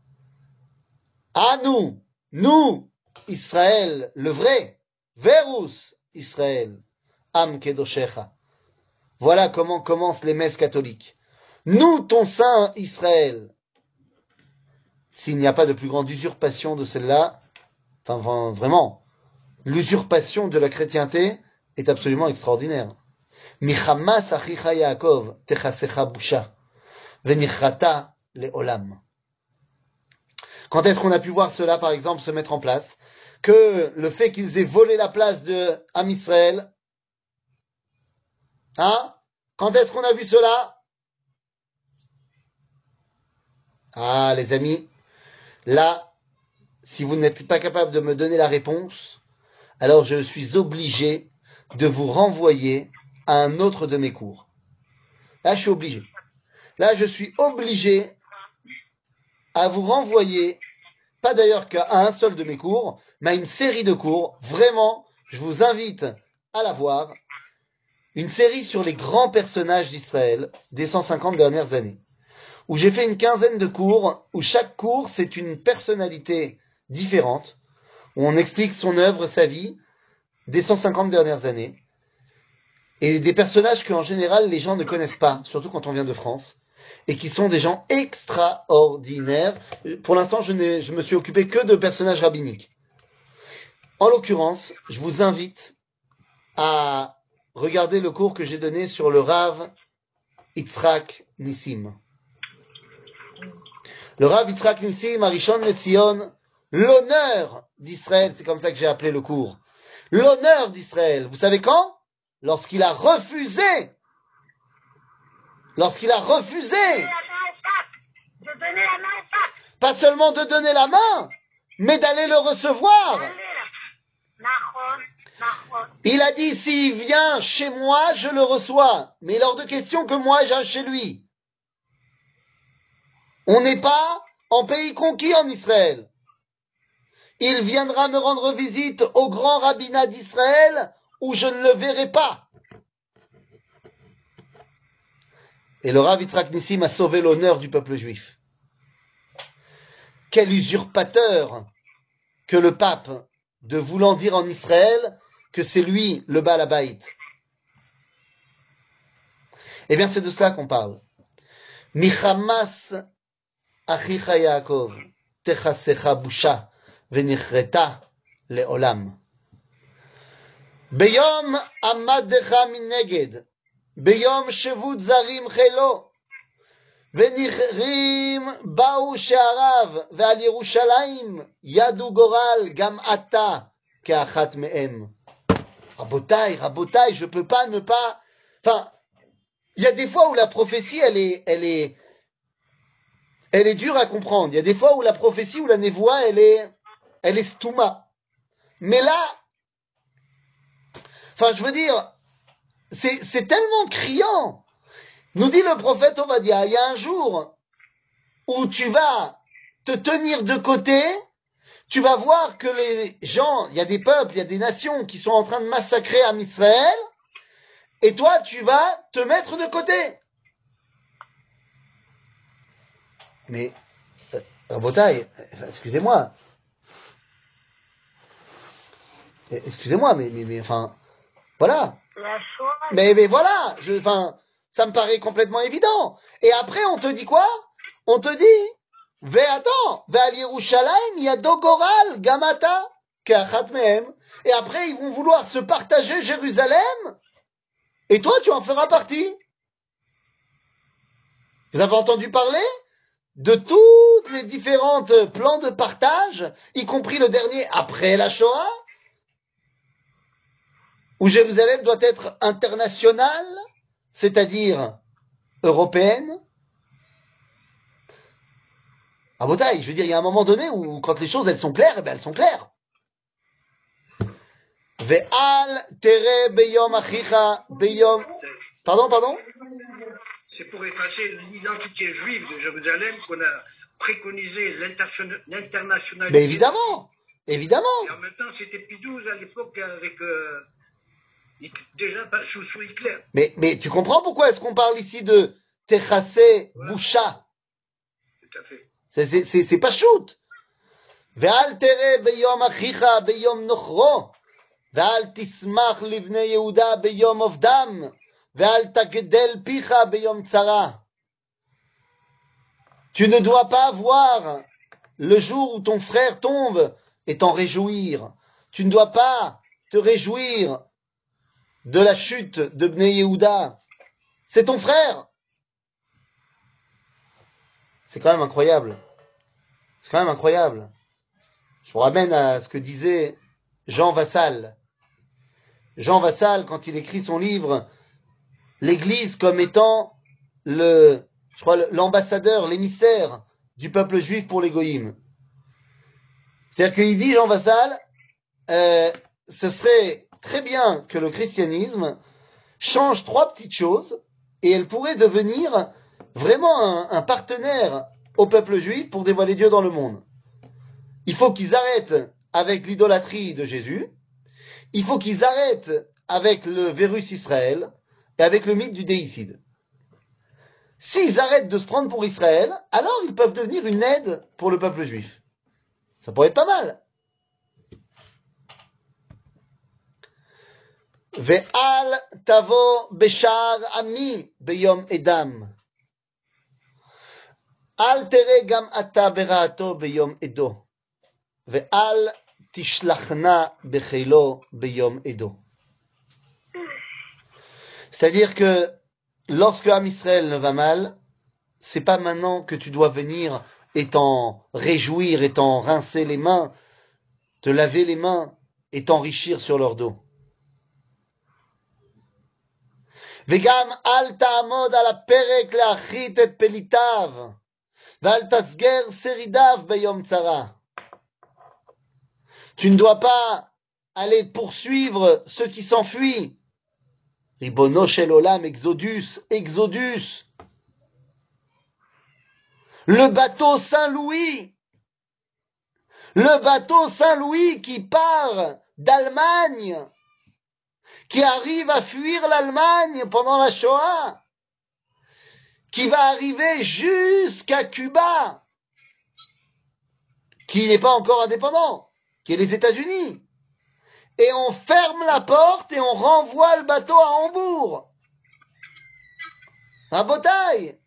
S1: À nous, Israël, le vrai, Verus Israël, Am Kedoshecha. Voilà comment commencent les messes catholiques. Nous, ton saint Israël. S'il n'y a pas de plus grande usurpation de celle-là, enfin vraiment, l'usurpation de la chrétienté est absolument extraordinaire. Michamas achicha Yaakov, techasecha busha, venichrata leolam. Quand est-ce qu'on a pu voir cela, par exemple, se mettre en place? Que le fait qu'ils aient volé la place de Am Israël, hein? Quand est-ce qu'on a vu cela? Ah, les amis, là, si vous n'êtes pas capable de me donner la réponse, alors je suis obligé de vous renvoyer à un autre de mes cours. Là, je suis obligé. Là, je suis obligé à vous renvoyer, pas d'ailleurs qu'à un seul de mes cours, mais à une série de cours. Vraiment, je vous invite à la voir. Une série sur les grands personnages d'Israël des 150 dernières années, où j'ai fait une quinzaine de cours, où chaque cours, c'est une personnalité différente, où on explique son œuvre, sa vie, des 150 dernières années, et des personnages qu'en général, les gens ne connaissent pas, surtout quand on vient de France, et qui sont des gens extraordinaires. Pour l'instant, je me suis occupé que de personnages rabbiniques. En l'occurrence, je vous invite à regarder le cours que j'ai donné sur le Rav Yitzhak Nissim. Le Rav Yitzhak Nissim, Arishon Letzion, l'honneur d'Israël, c'est comme ça que j'ai appelé le cours. L'honneur d'Israël, vous savez quand? Lorsqu'il a refusé
S4: De donner la main au pape.
S1: Pas seulement de donner la main, mais d'aller le recevoir. Il a dit, s'il vient chez moi, je le reçois. Mais il est hors de question que moi j'aille chez lui. On n'est pas en pays conquis en Israël. Il viendra me rendre visite au grand rabbinat d'Israël où je ne le verrai pas. Et le Rav Yitzhak Nissim a sauvé l'honneur du peuple juif. Quel usurpateur que le pape de voulant dire en Israël que c'est lui le Baal Habayit. Eh bien, c'est de cela qu'on parle. Michamas achicha Yaakov techasecha busha venichreta leolam. Beyom amadecha mineged. Beyom shevut zarim chelo. ונכרים באו שעריו, ועל ירושלים ידו גורל, גם אתה כאחת מהם. רבותיי, je peux pas ne pas... Enfin, il y a des fois où la prophétie, elle est dure à comprendre. Il y a des fois où la prophétie, où la névoie, elle est stouma. Mais là, enfin, je veux dire, c'est tellement criant. Nous dit le prophète Ovadia, il y a un jour où tu vas te tenir de côté, tu vas voir que les gens, il y a des peuples, il y a des nations qui sont en train de massacrer Am Israël, et toi, tu vas te mettre de côté. Mais, Rabotai, excusez-moi. Excusez-moi, mais enfin, voilà.
S3: La Shoah.
S1: Mais voilà, ça me paraît complètement évident. Et après, on te dit quoi? On te dit, attends, Ve'al Yerushalayim yado goral gamata ke'achat mehem. Et après, ils vont vouloir se partager Jérusalem. Et toi, tu en feras partie. Vous avez entendu parler de toutes les différentes plans de partage, y compris le dernier après la Shoah, où Jérusalem doit être internationale, c'est-à-dire européenne. Ah, Botaï, je veux dire, il y a un moment donné où, quand les choses, elles sont claires, eh ben, elles sont claires. Ve'al tere beyom achicha beyom... Pardon?
S2: C'est pour effacer l'identité juive de Jérusalem qu'on a préconisé l'internationalisation.
S1: Mais évidemment.
S2: Et en même temps, c'était Pie XII à l'époque avec... déjà sous Hitler.
S1: Mais tu comprends pourquoi est-ce qu'on parle ici de Techassé Boucha?
S2: Tout à fait.
S1: C'est pas shoot. Ve'al tere beyom achicha beyom nochro. Ve'al tismach livnei Yehuda beyom ovdam. Ve'al tagdel picha beyom tzara. Tu ne dois pas voir le jour où ton frère tombe et t'en réjouir. Tu ne dois pas te réjouir de la chute de Bnei Yehuda. C'est ton frère. C'est quand même incroyable. Je vous ramène à ce que disait Jean Vassal. Jean Vassal, quand il écrit son livre, l'Église comme étant l'ambassadeur, l'émissaire du peuple juif pour les goïms. C'est-à-dire qu'il dit, Jean Vassal, ce serait très bien que le christianisme change 3 petites choses et elle pourrait devenir vraiment un partenaire au peuple juif pour dévoiler Dieu dans le monde. Il faut qu'ils arrêtent avec l'idolâtrie de Jésus, il faut qu'ils arrêtent avec le virus Israël et avec le mythe du déicide. S'ils arrêtent de se prendre pour Israël, alors ils peuvent devenir une aide pour le peuple juif. Ça pourrait être pas mal. Ve'al tavo beshar ami beyom edam. Al tere gam ata beraato beyom edo. Ve'al tishlachna bechelo beyom edo. C'est-à-dire que lorsque Am Israël ne va mal, c'est pas maintenant que tu dois venir et t'en réjouir et t'en rincer les mains, te laver les mains et t'enrichir sur leur dos. וגם אל תעמוד על הפרק להחית את פליטיו, ואל תסגר שרידיו ביום צרה. Tu ne dois pas aller poursuivre ceux qui s'enfuient. Ribono shel olam, Exodus. Le bateau Saint-Louis qui part d'Allemagne, qui arrive à fuir l'Allemagne pendant la Shoah. qui va arriver jusqu'à Cuba, qui n'est pas encore indépendant, qui est les États-Unis. Et on ferme la porte et on renvoie le bateau à Hambourg. Rabotai.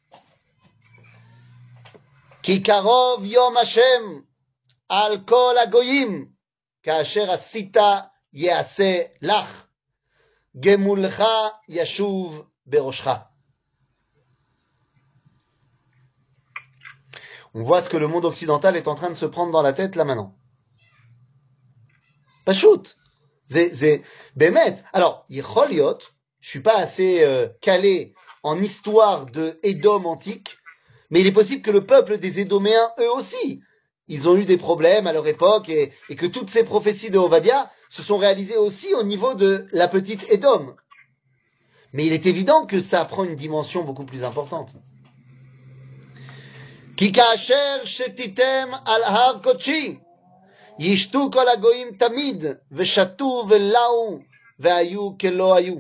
S1: Ki karov yom Hashem al kol hagoyim, כאשר עשית יעשה לך, גמולך ישוב בראשך. On voit ce que le monde occidental est en train de se prendre dans la tête là maintenant. Pachout. C'est bémet. Alors, יכול להיות, je suis pas assez calé en histoire de Édom antique, mais il est possible que le peuple des Édoméens, eux aussi, ils ont eu des problèmes à leur époque et que toutes ces prophéties de Ovadia se sont réalisées aussi au niveau de la petite Édom. Mais il est évident que ça prend une dimension beaucoup plus importante. Ki kaasher shetitem al har kodeshi, yishtu kol hagoyim tamid, veshatu velau, vehayu kelo hayu.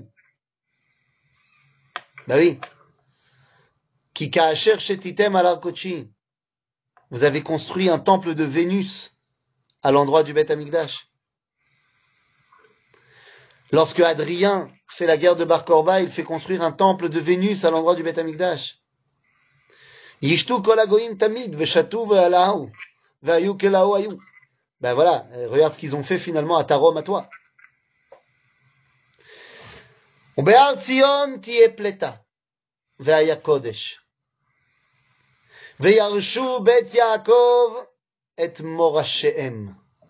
S1: Ben oui. Ki kaasher shetitem al har kodeshi. Vous avez construit un temple de Vénus à l'endroit du Beth Amikdash. Lorsque Adrien fait la guerre de Bar Korba, il fait construire un temple de Vénus à l'endroit du Beth Amikdash. Yishtu kol hagoyim tamid, veshatu ve'alahu, ve'ayu kelahu hayu. Ben voilà, regarde ce qu'ils ont fait finalement à ta Rome, à toi. Ube'ar Tzion tiye pleta, ve'aya kodesh. וירשו בית יעקב את מורשיהם.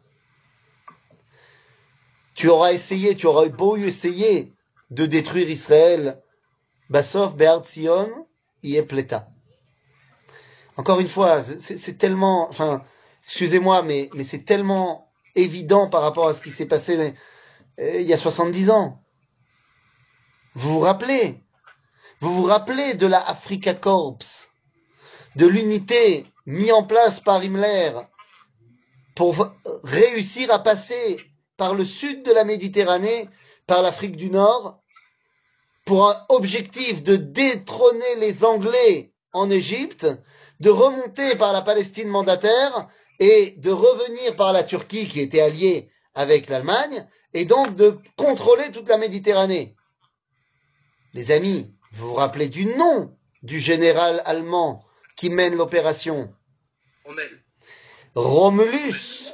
S1: Tu auras beau essayer de détruire Israël, Bassof, Be'ar Tzion, y est pléta. Encore une fois, c'est tellement, enfin, excusez-moi, mais c'est tellement évident par rapport à ce qui s'est passé il y a 70 ans. Vous vous rappelez de la Afrika Corps, de l'unité mise en place par Himmler pour réussir à passer par le sud de la Méditerranée, par l'Afrique du Nord, pour un objectif de détrôner les Anglais en Égypte, de remonter par la Palestine mandataire et de revenir par la Turquie qui était alliée avec l'Allemagne, et donc de contrôler toute la Méditerranée. Les amis, vous vous rappelez du nom du général allemand qui mène l'opération? Romulus.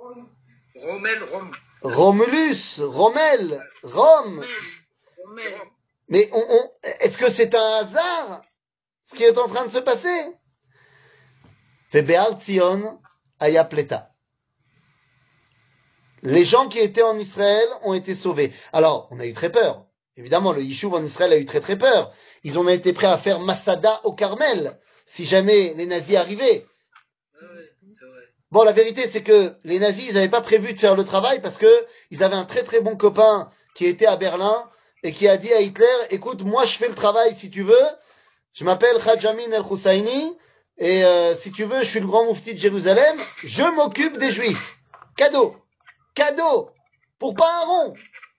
S1: Rommel, Rome. Mais est-ce que c'est un hasard ce qui est en train de se passer? Be'ar Tzion aya pleta. Les gens qui étaient en Israël ont été sauvés. Alors, on a eu très peur. Évidemment, le Yishuv en Israël a eu très très peur. Ils ont été prêts à faire Masada au Carmel si jamais les nazis arrivaient. Bon, la vérité, c'est que les nazis, ils n'avaient pas prévu de faire le travail parce que ils avaient un très très bon copain qui était à Berlin et qui a dit à Hitler, écoute, moi je fais le travail si tu veux. Je m'appelle Khajamin el-Husseini et si tu veux, je suis le grand moufti de Jérusalem. Je m'occupe des Juifs. Cadeau. Pour pas un rond.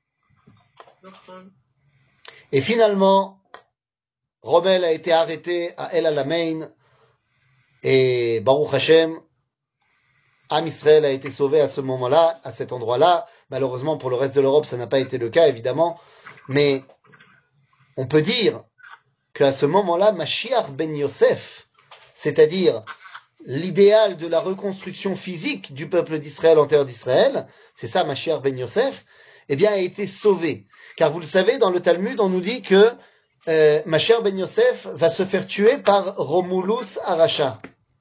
S1: Et finalement, Rommel a été arrêté à El Alamein et Baruch Hashem, Am Israël a été sauvé à ce moment-là, à cet endroit-là. Malheureusement, pour le reste de l'Europe, ça n'a pas été le cas, évidemment. Mais on peut dire qu'à ce moment-là, Mashiach ben Yosef, c'est-à-dire l'idéal de la reconstruction physique du peuple d'Israël en terre d'Israël, c'est ça Mashiach ben Yosef, eh bien, a été sauvé. Car vous le savez, dans le Talmud, on nous dit que Mashiach ben Yosef va se faire tuer par Romulus Aracha.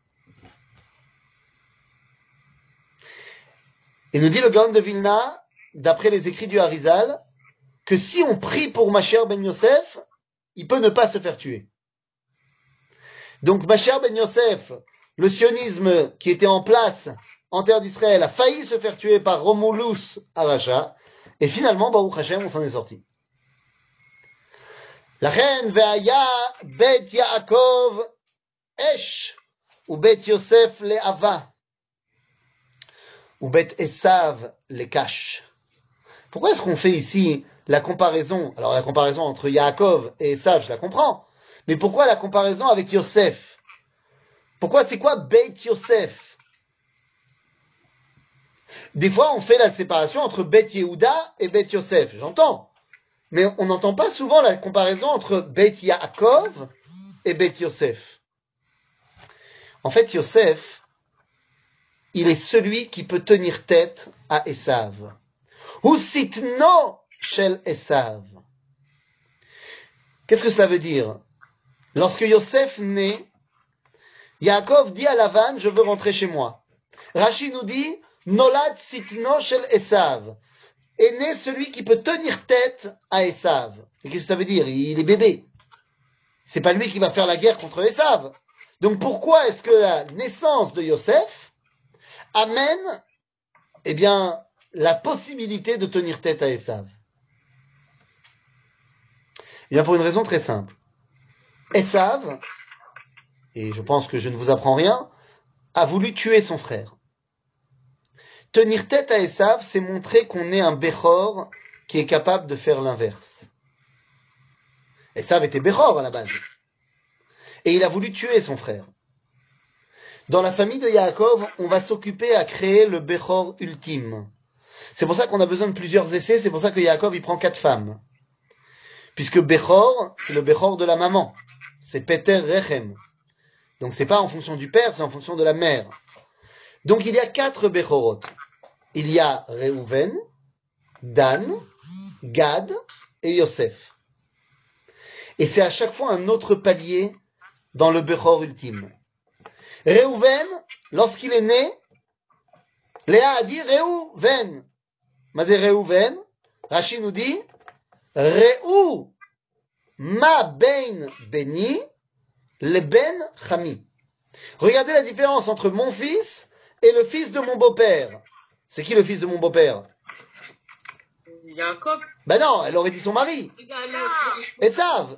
S1: Et nous dit le Gaon de Vilna, d'après les écrits du Harizal, que si on prie pour Mashiach ben Yosef, il peut ne pas se faire tuer. Donc Mashiach ben Yosef, le sionisme qui était en place en terre d'Israël, a failli se faire tuer par Romulus Aracha, et finalement, Baruch Hashem, on s'en est sorti. La reine ve'aya bet Yaakov esh, ou bet Yosef le'ava. Ou Bet Esav les cache. Pourquoi est-ce qu'on fait ici la comparaison? Alors la comparaison entre Yaakov et Esav, je la comprends. Mais pourquoi la comparaison avec Yosef? Pourquoi c'est quoi Beit Yosef? Des fois, on fait la séparation entre Beit Yehuda et Beit Yosef. J'entends. Mais on n'entend pas souvent la comparaison entre Beit Yaakov et Beit Yosef. En fait, Yosef, il est celui qui peut tenir tête à Esav. Ou sitno shel Esav. Qu'est-ce que cela veut dire? Lorsque Yosef naît, Yaakov dit à Lavan, je veux rentrer chez moi. Rashi nous dit, Nolad sitno shel Esav. Est né celui qui peut tenir tête à Esav. Et qu'est-ce que ça veut dire? Il est bébé. C'est pas lui qui va faire la guerre contre Esav. Donc pourquoi est-ce que la naissance de Yosef amène, eh bien, la possibilité de tenir tête à Esav? Eh bien, pour une raison très simple. Esav, et je pense que je ne vous apprends rien, a voulu tuer son frère. Tenir tête à Esav, c'est montrer qu'on est un Bechor qui est capable de faire l'inverse. Esav était Bechor à la base. Et il a voulu tuer son frère. Dans la famille de Yaakov, on va s'occuper à créer le Bechor ultime. C'est pour ça qu'on a besoin de plusieurs essais, c'est pour ça que Yaakov, il prend 4 femmes. Puisque Bechor, c'est le Bechor de la maman. C'est Peter Rechem. Donc c'est pas en fonction du père, c'est en fonction de la mère. Donc il y a 4 Bechorot. Il y a Reuven, Dan, Gad et Yosef. Et c'est à chaque fois un autre palier dans le Bechor ultime. Reuven, lorsqu'il est né, Léa a dit Reuven. Mazé Reuven, Rashi nous dit Reu ma bein beni le ben chami. Regardez la différence entre mon fils et le fils de mon beau-père. C'est qui le fils de mon beau-père?
S3: Jacob.
S1: Ben non, elle aurait dit son mari. Esav,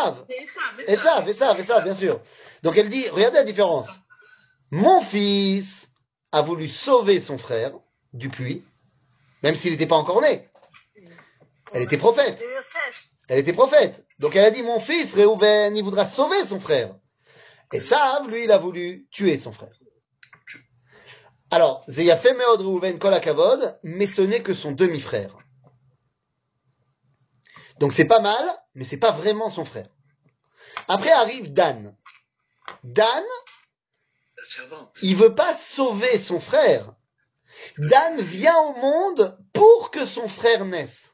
S1: bien sûr. Donc elle dit, regardez la différence. Mon fils a voulu sauver son frère du puits, même s'il n'était pas encore né. Elle était prophète. Elle était prophète. Donc elle a dit, mon fils, Réhouven, il voudra sauver son frère. Esav, lui, il a voulu tuer son frère. Alors, Zeyafé Meod Réhouven Kol HaKavod, mais ce n'est que son demi-frère. Donc c'est pas mal, mais c'est pas vraiment son frère. Après arrive Dan. Dan, il veut pas sauver son frère. Dan vient au monde pour que son frère naisse.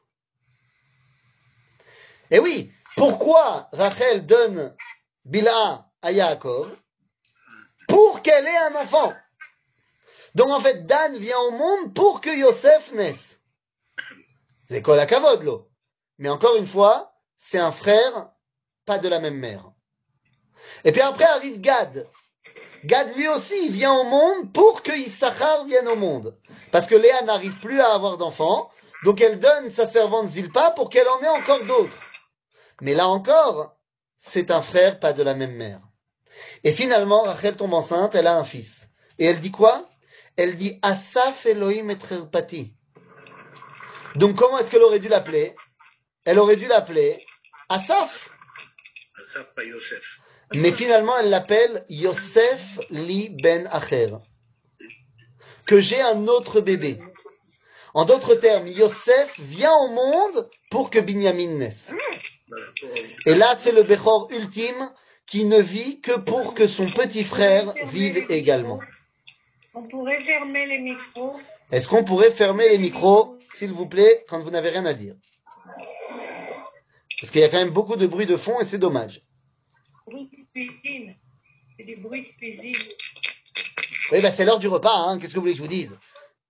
S1: Et oui, pourquoi Rachel donne Bila à Yaakov? Pour qu'elle ait un enfant. Donc en fait, Dan vient au monde pour que Yosef naisse. C'est Kol HaKavod, lo. Mais encore une fois, c'est un frère, pas de la même mère. Et puis après arrive Gad. Gad, lui aussi, il vient au monde pour que Issachar vienne au monde. Parce que Léa n'arrive plus à avoir d'enfants, donc elle donne sa servante Zilpa pour qu'elle en ait encore d'autres. Mais là encore, c'est un frère, pas de la même mère. Et finalement, Rachel tombe enceinte, elle a un fils. Et elle dit quoi? Elle dit Asaf Elohim et Trerpati. Donc comment est-ce qu'elle aurait dû l'appeler? Elle aurait dû l'appeler Asaf.
S2: Asaf, pas Yosef.
S1: Mais finalement, elle l'appelle Yosef Li Ben Acher. Que j'ai un autre bébé. En d'autres termes, Yosef vient au monde pour que Binyamin naisse. Et là, c'est le Bechor ultime qui ne vit que pour que son petit frère vive également.
S3: On pourrait fermer les micros.
S1: Est-ce qu'on pourrait fermer les micros, s'il vous plaît, quand vous n'avez rien à dire? Parce qu'il y a quand même beaucoup de bruit de fond et c'est dommage.
S3: Bruit de cuisine. C'est des bruits de cuisine.
S1: Oui, ben c'est l'heure du repas, hein. Qu'est-ce que vous voulez que je vous dise?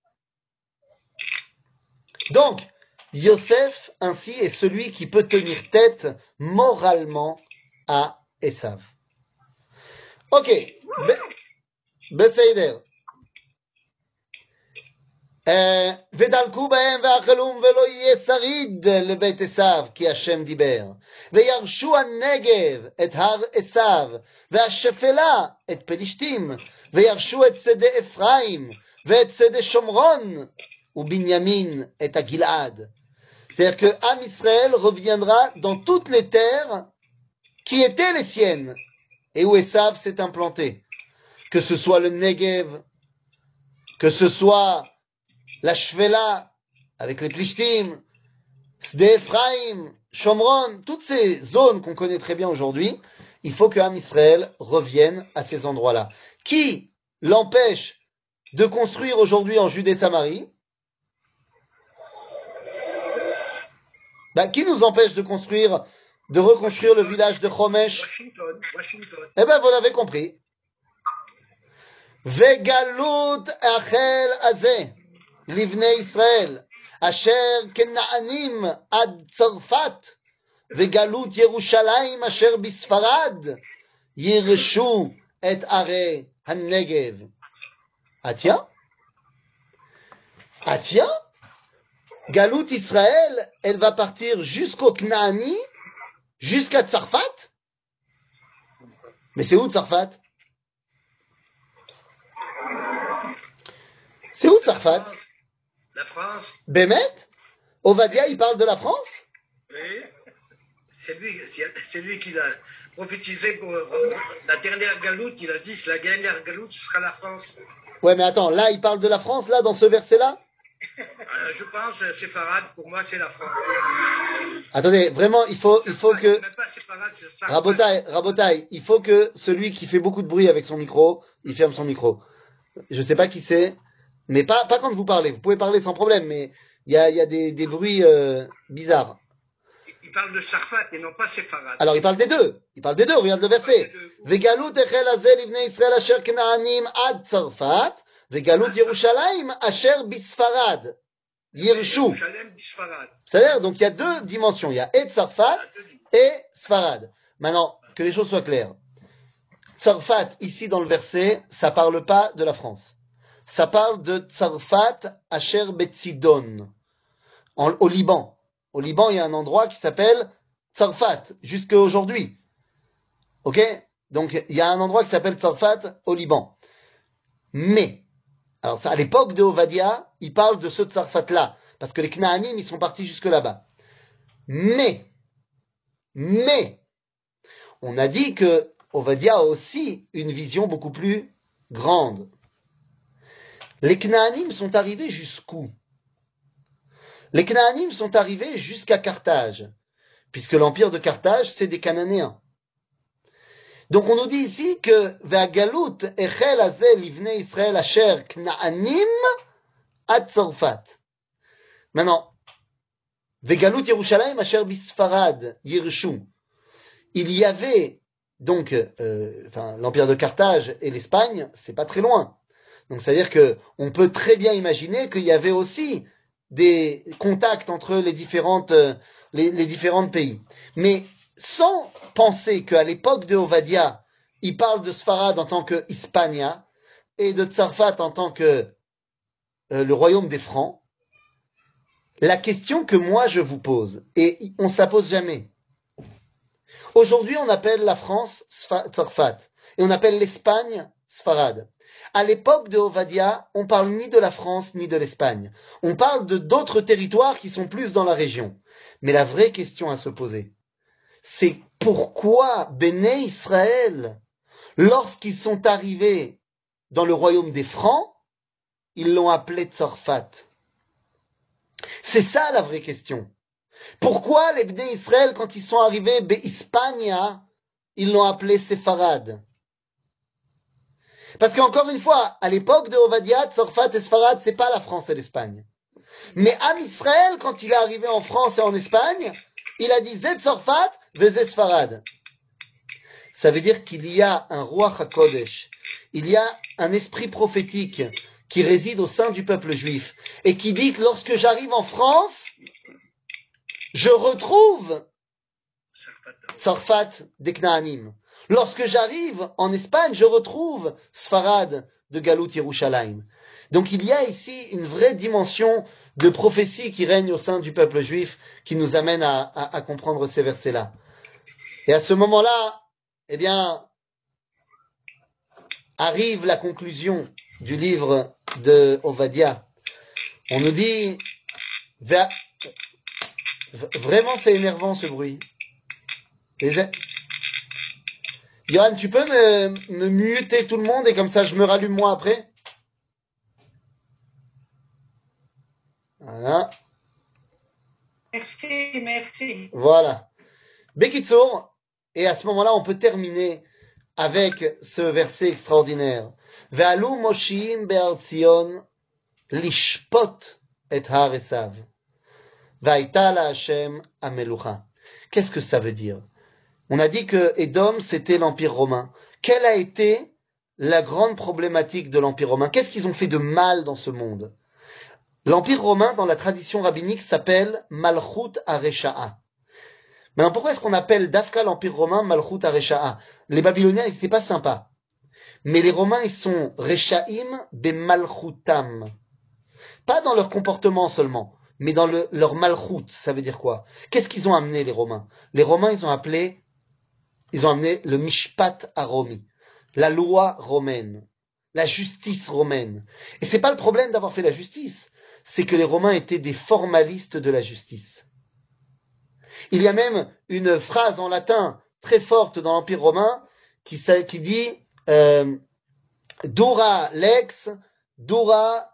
S1: Donc, Yosef, ainsi, est celui qui peut tenir tête moralement à Esav. Ok. בסדר. ודלקו בהם ואכלום ולא יהיה שריד לבית עשיו כי השם דיבר וירשו הנגב את הר עשיו והשפלה את פלישתים וירשו את שדה אפרים ואת שדה שומרון ובנימין את הגלעד. C'est-à-dire que Am Israël reviendra dans toutes les terres qui étaient les siennes et où Esav s'est implanté. Que ce soit le Negev, que ce soit la Shvela avec les Plishtim, Sde Ephraim, Shomron, toutes ces zones qu'on connaît très bien aujourd'hui, il faut que Am Israël revienne à ces endroits-là. Qui l'empêche de construire aujourd'hui en Judée-Samarie? Qui nous empêche de construire, de reconstruire le village de Chomesh?
S2: Washington.
S1: Eh bien, vous l'avez compris. Vegalut achel azeh, livnei Israël, asher kenaanim ad Tzarfat, vegalut Yerushalayim asher bisfarad, yirshu et are han-Negev. Ah tiens, Galout Israël, elle va partir jusqu'au Knaani, jusqu'à Tzarfat. Mais c'est où Tzarfat? C'est où Tzarfat?
S2: La France.
S1: Bémet? Ovadia, il parle de la France?
S2: Oui. C'est lui qui l'a prophétisé pour la dernière galoute. Il a dit que la dernière galoute sera la France.
S1: Ouais, mais attends, là, il parle de la France, là, dans ce verset-là?
S2: Je pense que séfarade, pour moi, c'est la France.
S1: Attendez, vraiment, il faut que...
S2: Même pas séfarade, c'est ça.
S1: Rabotai, il faut que celui qui fait beaucoup de bruit avec son micro, il ferme son micro. Je sais pas qui c'est, mais pas quand vous parlez. Vous pouvez parler sans problème, mais il y a des bruits bizarres.
S2: Il parle de Sarfat et non pas séfarade.
S1: Alors, il parle des deux. Regarde le verset. Vegalut echel hazeh livnei Israël asher knaanim ad Tzarfat, vegalut Yerushalayim asher bisfarad. Yirshu.
S2: Yerushalem bisfarad.
S1: C'est-à-dire, donc il y a deux dimensions. Il y a et Tzarfat et Sfarad. Maintenant, que les choses soient claires. Tzarfat, ici dans le verset, ça parle pas de la France. Ça parle de Tzarfat asher betzidon, au Liban. Au Liban, il y a un endroit qui s'appelle Tzarfat, jusqu'à aujourd'hui. Ok? Donc, il y a un endroit qui s'appelle Tzarfat au Liban. Mais, alors ça, à l'époque de Ovadia, il parle de ce Tzarfat-là, parce que les Knaanim, ils sont partis jusque là-bas. Mais, on a dit que Ovadia a aussi une vision beaucoup plus grande. Les Knaanim sont arrivés jusqu'où? Les Knaanim sont arrivés jusqu'à Carthage, puisque l'empire de Carthage, c'est des Cananéens. Donc on nous dit ici que Ve'agalut echel hazeh livnei Israël asher Knaanim ad Tzarfat. Maintenant, Ve'galut Yerushalayim asher bisfarad yirshu. Il y avait donc, l'empire de Carthage et l'Espagne, c'est pas très loin. Donc c'est-à-dire que on peut très bien imaginer qu'il y avait aussi des contacts entre les différentes pays. Mais sans penser qu'à l'époque de Ovadia, il parle de Sfarad en tant que Hispania et de Tzarfat en tant que le royaume des Francs, la question que moi je vous pose, et on ne se la pose jamais. Aujourd'hui, on appelle la France Tzarfat et on appelle l'Espagne Sfarad. À l'époque de Ovadia, on parle ni de la France ni de l'Espagne. On parle de d'autres territoires qui sont plus dans la région. Mais la vraie question à se poser, c'est pourquoi Béné Israël, lorsqu'ils sont arrivés dans le royaume des Francs, ils l'ont appelé Tzarfat. C'est ça la vraie question. Pourquoi les Béné Israël, quand ils sont arrivés Hispania, ils l'ont appelé Séfarad? Parce qu'encore une fois, à l'époque de Ovadia, Tzarfat et Sfarad, c'est pas la France et l'Espagne. Mais Am Israël, quand il est arrivé en France et en Espagne, il a dit Zé Tzarfat, Zé Sfarad. Ça veut dire qu'il y a un Ruach HaKodesh, il y a un esprit prophétique qui réside au sein du peuple juif et qui dit que lorsque j'arrive en France, je retrouve Tzarfat des Knaanim. Lorsque j'arrive en Espagne, je retrouve Sfarad de Galut Yerushalayim. Donc il y a ici une vraie dimension de prophétie qui règne au sein du peuple juif qui nous amène à comprendre ces versets-là. Et à ce moment-là, eh bien, arrive la conclusion du livre de Ovadia. On nous dit, vraiment c'est énervant ce bruit. Johan, tu peux me muter tout le monde et comme ça je me rallume moi après? Voilà.
S3: Merci, merci.
S1: Voilà. Bekitsour. Et à ce moment-là, on peut terminer avec ce verset extraordinaire. Ve'alu moshim be'ar Tzion lishpot et har Esav. Va'ita la Hashem amelucha. Qu'est-ce que ça veut dire? On a dit que Édom, c'était l'Empire romain. Quelle a été la grande problématique de l'Empire romain? Qu'est-ce qu'ils ont fait de mal dans ce monde? L'Empire romain, dans la tradition rabbinique, s'appelle Malchut Aresha'a. Maintenant, pourquoi est-ce qu'on appelle Dafka l'Empire romain Malchut Aresha'a? Les Babyloniens, ils n'étaient pas sympas. Mais les Romains, ils sont Reshaim be Malchutam. Pas dans leur comportement seulement, mais dans leur Malchut. Ça veut dire quoi? Qu'est-ce qu'ils ont amené, les Romains? Les Romains, ils ont amené le Mishpat Aromi, la loi romaine, la justice romaine. Et c'est pas le problème d'avoir fait la justice, c'est que les Romains étaient des formalistes de la justice. Il y a même une phrase en latin très forte dans l'Empire romain qui dit dura lex, dura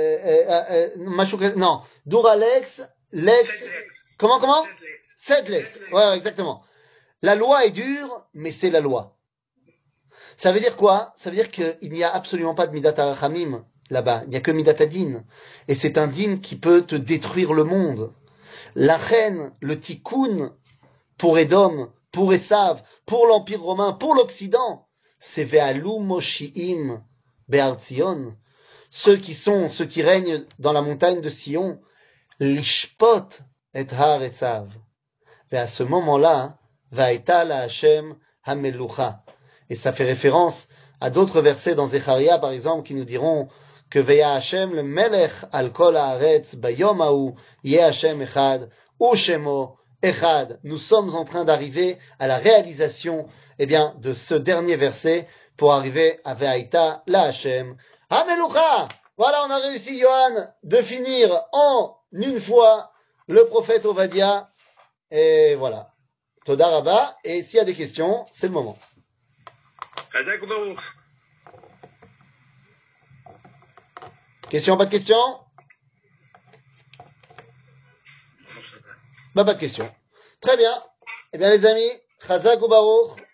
S1: non, dura lex, comment? Sed lex. Ouais, exactement. La loi est dure, mais c'est la loi. Ça veut dire quoi? Ça veut dire qu'il n'y a absolument pas de midat harachamim là-bas. Il n'y a que midat adin. Et c'est un din qui peut te détruire le monde. La reine, le tikkun, pour Édom, pour Esav, pour l'Empire romain, pour l'Occident, c'est Ve'alu Moshiim Be'ar Tzion. Ceux qui règnent dans la montagne de Sion, l'ishpot et har Esav. Et à ce moment-là, Va'ita la Hashem hamelucha. Et ça fait référence à d'autres versets dans Zecharia, par exemple, qui nous diront que Veya Hashem le Melech al kol haaretz bayom hahu yeh Hashem echad u shemo echad. Nous sommes en train d'arriver à la réalisation, eh bien, de ce dernier verset pour arriver à Ve'aita la Hashem hamelucha. Voilà, on a réussi, Johan, de finir en une fois le prophète Ovadia. Et voilà. Toda Rabba. Et s'il y a des questions, c'est le moment. Question, pas de question? Bah, pas de question. Très bien. Eh bien, les amis, Chazak ou Baruch.